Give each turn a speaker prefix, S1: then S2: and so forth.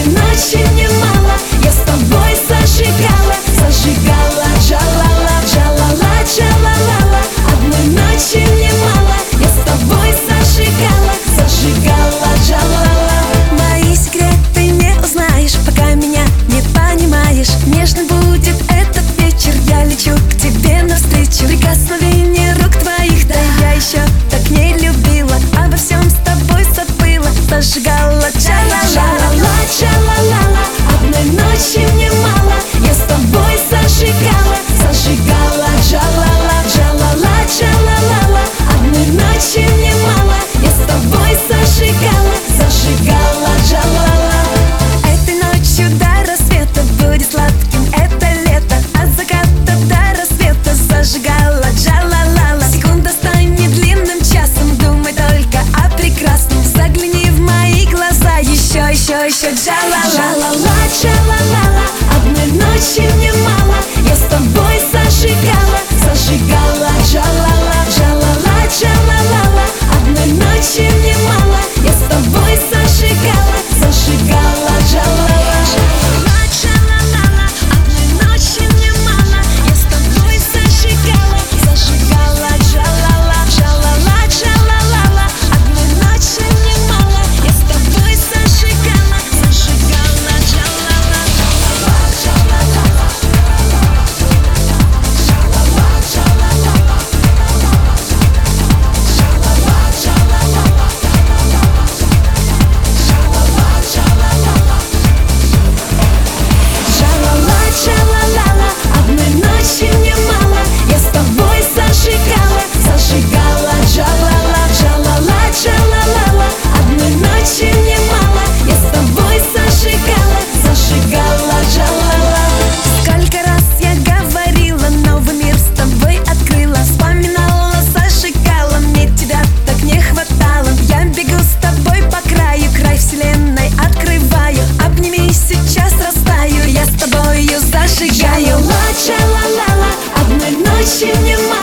S1: ночи мне мало, я с тобой зажигала, зажигала, джалала, джалала, джалалала. Одной ночи мне мало, я с тобой зажигала, зажигала, джалала.
S2: Мои секреты не узнаешь, пока меня не понимаешь. Нежно будет этот вечер, я лечу к тебе навстречу. Прикосновение рук твоих, да я еще так не любила. Обо всем с тобой забыла, зажигала, джалала,
S1: джалала. Одной ночи мне мало, я с тобой зажигала, зажигала, джалала, джалала, джалалала. Одной ночи мне мало, я с тобой зажигала, зажигала, джалала.
S2: Этой ночью до рассвета будет сладким это лето. От заката до рассвета зажигала, джалалала. Секунда станет длинным часом, думай только о прекрасном. Загляни в мои глаза, еще, джалала,
S1: Джалала, джалалала. Одной ночи мне мало, я с тобой зажигала, зажигала, джалала, джалала, джалалала. Одной ночи мне мало, я с тобой зажигала, зажигала, джалала.
S2: Сколько раз я говорила, новый мир с тобой открыла. Вспоминала, зажигала, мне тебя так не хватало. Я бегу с тобой по краю, край вселенной открываю. Обними, сейчас растаю, я с тобою зажигаю.
S1: Джалала, джалалала. Одной ночи мне мало.